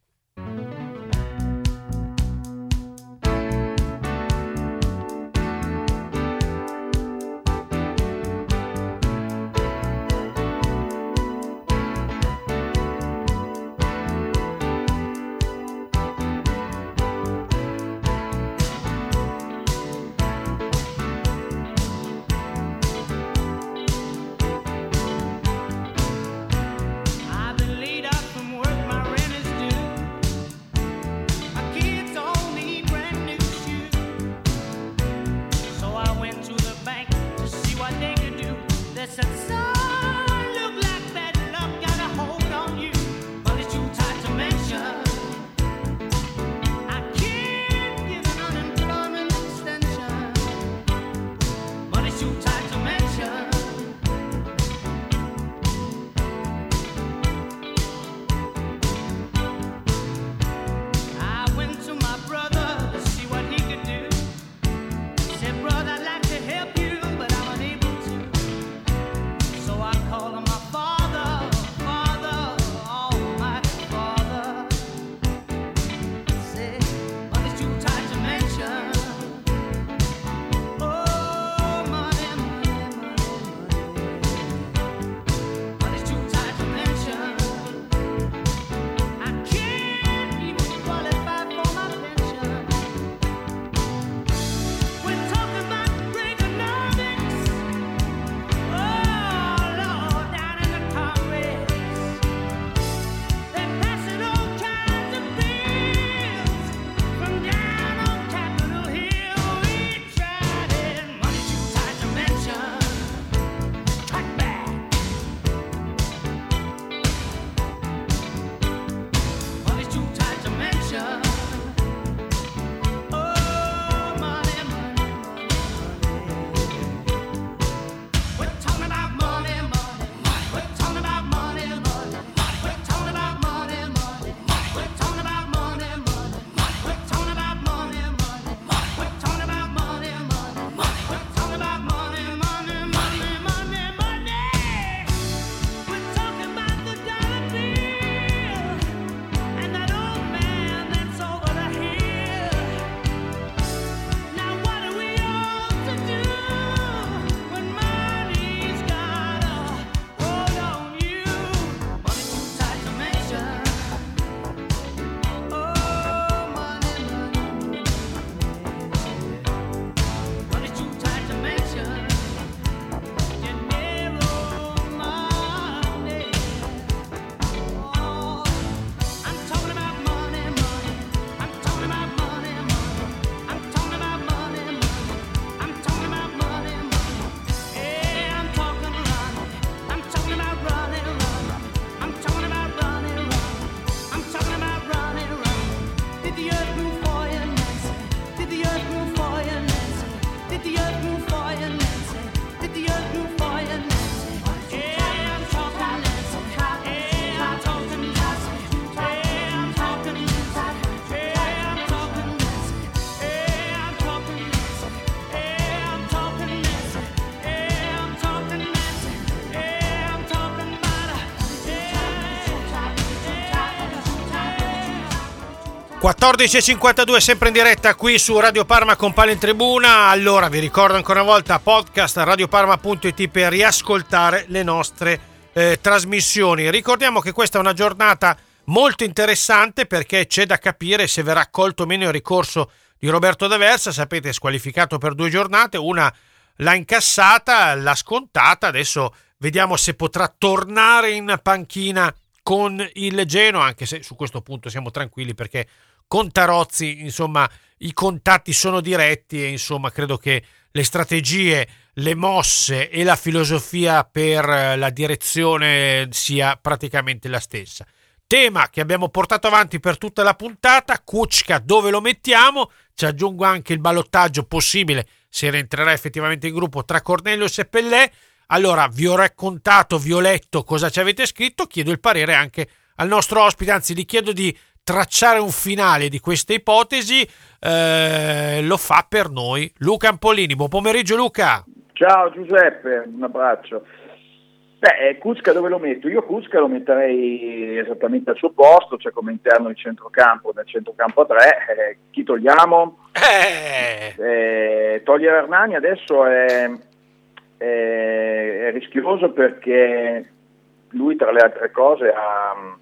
you, Nancy. Did the earth move for you, Nancy? Yeah, I'm talking Nancy. Yeah, I'm talking Nancy. Yeah, I'm talking Nancy. Yeah, I'm talking Nancy. Yeah, I'm talking Nancy. Yeah, I'm talking Nancy. Yeah, I'm talking Nancy. Yeah, I'm talking about her. quattordici e cinquantadue, sempre in diretta qui su Radio Parma con Palla in Tribuna. Allora vi ricordo ancora una volta podcast radioparma punto it per riascoltare le nostre eh, trasmissioni. Ricordiamo che questa è una giornata molto interessante perché c'è da capire se verrà accolto o meno il ricorso di Roberto D'Aversa. Sapete, è squalificato per due giornate, una l'ha incassata, l'ha scontata, adesso vediamo se potrà tornare in panchina con il Genoa, anche se su questo punto siamo tranquilli perché con Tarozzi, insomma, i contatti sono diretti e, insomma, credo che le strategie, le mosse e la filosofia per la direzione sia praticamente la stessa. Tema che abbiamo portato avanti per tutta la puntata, Kučka dove lo mettiamo? Ci aggiungo anche il ballottaggio possibile, se rientrerà effettivamente in gruppo, tra Cornelius e Pellè. Allora, vi ho raccontato, vi ho letto cosa ci avete scritto, chiedo il parere anche al nostro ospite, anzi gli chiedo di tracciare un finale di questa ipotesi, eh, lo fa per noi Luca Ampolini. Buon pomeriggio Luca. Ciao Giuseppe, un abbraccio. Beh, Kučka dove lo metto? Io Kučka lo metterei esattamente al suo posto, cioè come interno di centrocampo, nel centrocampo a tre. Eh, chi togliamo? Eh. Eh, togliere Hernani adesso è, è, è rischioso perché lui, tra le altre cose, ha...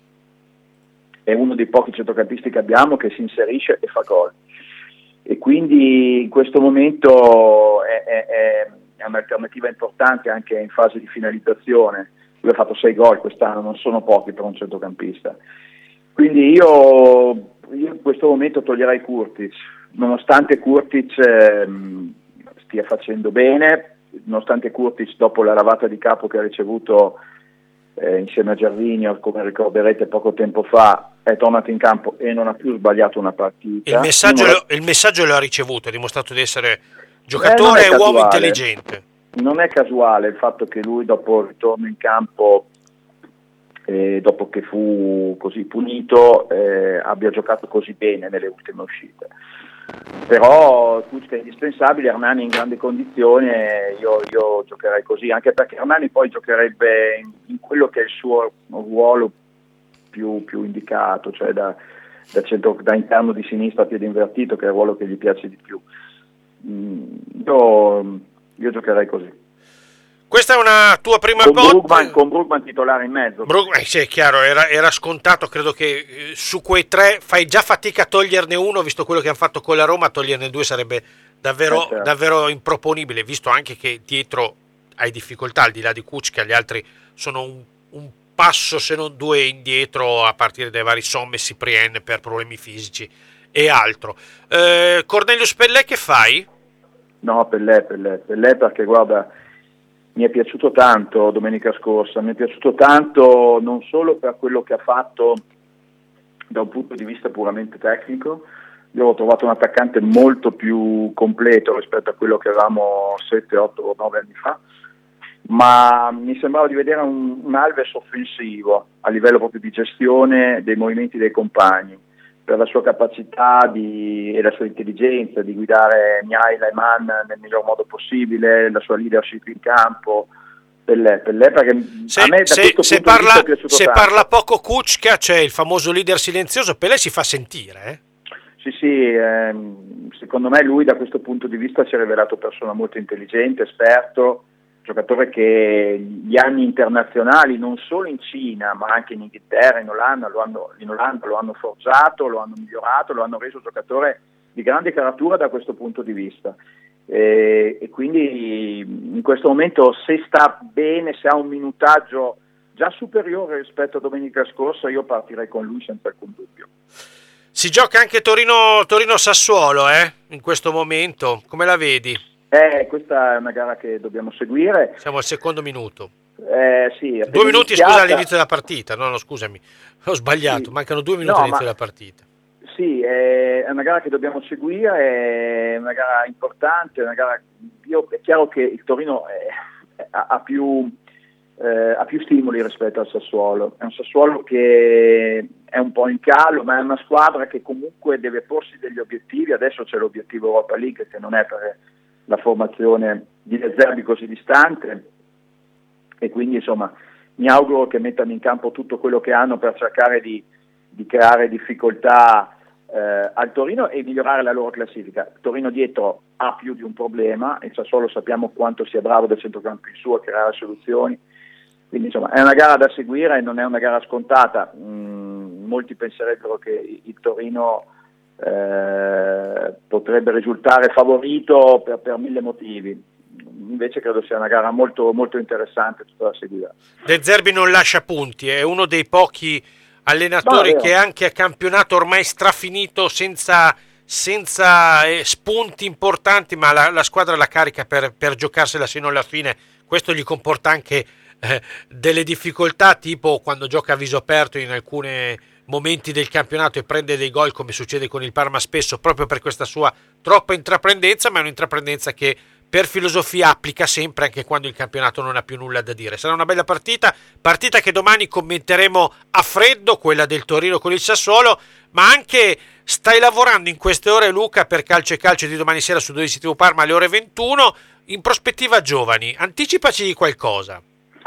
è uno dei pochi centrocampisti che abbiamo che si inserisce e fa gol, e quindi in questo momento è, è, è un'alternativa importante anche in fase di finalizzazione. Lui ha fatto sei gol quest'anno, non sono pochi per un centrocampista, quindi io, io in questo momento toglierei Kurtic, nonostante Kurtic eh, stia facendo bene, nonostante Kurtic dopo la lavata di capo che ha ricevuto Eh, insieme a Gervinho, come ricorderete poco tempo fa, è tornato in campo e non ha più sbagliato una partita. Il messaggio, Numero... il messaggio lo ha ricevuto, ha dimostrato di essere giocatore e eh, uomo intelligente. Non è casuale il fatto che lui dopo il ritorno in campo, eh, dopo che fu così punito, eh, abbia giocato così bene nelle ultime uscite. Però Kučka è indispensabile, Hernani in grande condizione, io, io giocherei così, anche perché Hernani poi giocherebbe in, in quello che è il suo ruolo più, più indicato, cioè da, da, centro, da interno di sinistra a piede invertito, che è il ruolo che gli piace di più. Io, io giocherei così. Questa è una tua prima con botta? Brugman, con Brugman titolare in mezzo. Brugman, sì, è chiaro, era, era scontato, credo che eh, su quei tre fai già fatica a toglierne uno, visto quello che hanno fatto con la Roma, toglierne due sarebbe davvero, eh, certo. davvero improponibile, visto anche che dietro hai difficoltà, al di là di Kučka, gli altri sono un, un passo se non due indietro a partire dai vari Somme e Cyprien per problemi fisici e altro. Eh, Cornelius Pellè che fai? No, Pellè, Pellè, Pellè perché guarda, mi è piaciuto tanto domenica scorsa, mi è piaciuto tanto non solo per quello che ha fatto da un punto di vista puramente tecnico. Io ho trovato un attaccante molto più completo rispetto a quello che avevamo sette, otto, nove anni fa, ma mi sembrava di vedere un, un Alves offensivo a livello proprio di gestione dei movimenti dei compagni, per la sua capacità di, e la sua intelligenza di guidare Mihail e Mann nel miglior modo possibile, la sua leadership in campo. Pellè, Pellè perché se, a me da se, questo se punto parla, di vista è piaciuto se tanto. parla poco Kučka, c'è il famoso leader silenzioso, Pellè si fa sentire, eh? Sì, sì, ehm, secondo me lui da questo punto di vista si è rivelato persona molto intelligente, esperto, giocatore che gli anni internazionali non solo in Cina ma anche in Inghilterra, in Olanda lo hanno, in Olanda lo hanno forgiato, lo hanno migliorato, lo hanno reso giocatore di grande caratura da questo punto di vista. E, e quindi in questo momento, se sta bene, se ha un minutaggio già superiore rispetto a domenica scorsa, io partirei con lui senza alcun dubbio. Si gioca anche Torino, Torino-Sassuolo eh? in questo momento, come la vedi? Eh, questa è una gara che dobbiamo seguire. Siamo al secondo minuto. Eh, sì, due minuti iniziata. Scusa all'inizio della partita, no no scusami, ho sbagliato, sì. mancano due minuti no, all'inizio ma... della partita. sì, è una gara che dobbiamo seguire, è una gara importante, una gara, io, è chiaro che il Torino è, ha, ha, più, eh, ha più stimoli rispetto al Sassuolo, è un Sassuolo che è un po' in calo, ma è una squadra che comunque deve porsi degli obiettivi. Adesso c'è l'obiettivo Europa League, che non è per la formazione di De Zerbi così distante, e quindi insomma mi auguro che mettano in campo tutto quello che hanno per cercare di, di creare difficoltà eh, al Torino e migliorare la loro classifica. Il Torino dietro ha più di un problema, il Sassuolo sappiamo quanto sia bravo del centrocampo in su a creare soluzioni, quindi insomma è una gara da seguire e non è una gara scontata. Mm, molti penserebbero che il Torino eh, potrebbe risultare favorito per, per mille motivi, invece credo sia una gara molto, molto interessante, tutta da seguire. De Zerbi non lascia punti, è uno dei pochi allenatori no, che anche a campionato ormai strafinito, senza, senza eh, spunti importanti, ma la, la squadra la carica per, per giocarsela sino alla fine. Questo gli comporta anche eh, delle difficoltà, tipo quando gioca a viso aperto in alcuni momenti del campionato e prende dei gol, come succede con il Parma spesso, proprio per questa sua troppa intraprendenza, ma è un'intraprendenza che per filosofia applica sempre, anche quando il campionato non ha più nulla da dire. Sarà una bella partita, partita che domani commenteremo a freddo, quella del Torino con il Sassuolo, ma anche stai lavorando in queste ore, Luca, per Calcio e Calcio di domani sera su dodici tivù Parma alle ore ventuno, in prospettiva giovani. Anticipaci di qualcosa.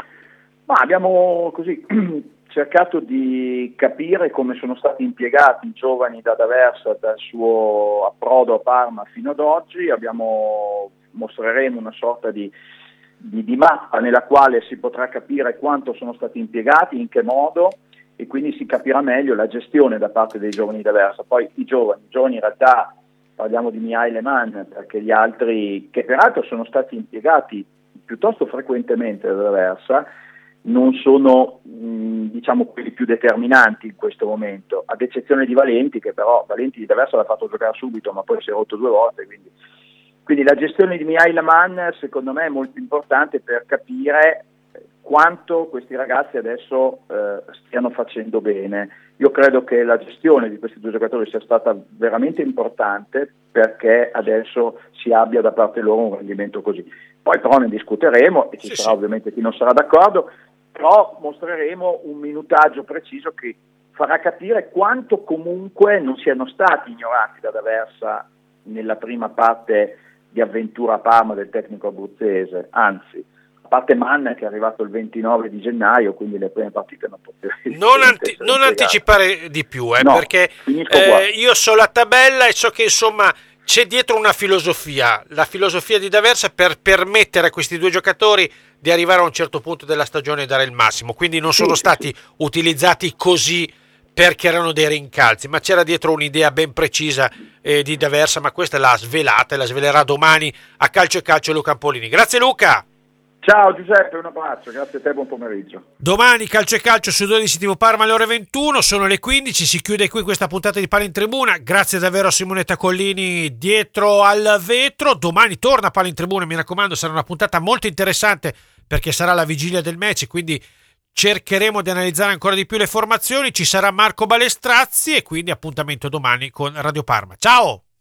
Ma abbiamo così cercato di capire come sono stati impiegati i giovani da D'Aversa dal suo approdo a Parma fino ad oggi. Abbiamo mostreremo una sorta di, di, di mappa nella quale si potrà capire quanto sono stati impiegati, in che modo, e quindi si capirà meglio la gestione da parte dei giovani D'Aversa. Poi i giovani, i giovani in realtà parliamo di Mihail Eman, perché gli altri, che peraltro sono stati impiegati piuttosto frequentemente da D'Aversa, non sono mh, diciamo quelli più determinanti in questo momento, ad eccezione di Valenti, che però Valenti di D'Aversa l'ha fatto giocare subito, ma poi si è rotto due volte, quindi Quindi la gestione di Mihail Eman secondo me è molto importante per capire quanto questi ragazzi adesso eh, stiano facendo bene. Io credo che la gestione di questi due giocatori sia stata veramente importante, perché adesso si abbia da parte loro un rendimento così. Poi però ne discuteremo e ci sì, sarà sì. ovviamente chi non sarà d'accordo, però mostreremo un minutaggio preciso che farà capire quanto comunque non siano stati ignorati da D'Aversa nella prima parte di avventura a Parma del tecnico abruzzese, anzi, a parte Mann che è arrivato il ventinove di gennaio, quindi le prime partite non potevano non, anti- non anticipare di più, eh, no, perché eh, io so la tabella e so che insomma c'è dietro una filosofia, la filosofia di D'Aversa per permettere a questi due giocatori di arrivare a un certo punto della stagione e dare il massimo, quindi non sono sì, stati sì. utilizzati così perché erano dei rincalzi, ma c'era dietro un'idea ben precisa eh, di D'Aversa, ma questa l'ha svelata e la svelerà domani a Calcio e Calcio Luca Ampolini. Grazie Luca! Ciao Giuseppe, un abbraccio, grazie a te, buon pomeriggio. Domani Calcio e Calcio su dodici tivù Parma alle ore ventuno, sono le quindici, si chiude qui questa puntata di Palla in Tribuna. Grazie davvero a Simonetta Collini dietro al vetro. Domani torna Palla in Tribuna, mi raccomando, sarà una puntata molto interessante perché sarà la vigilia del match, quindi cercheremo di analizzare ancora di più le formazioni. Ci sarà Marco Balestrazzi e quindi appuntamento domani con Radio Parma. Ciao!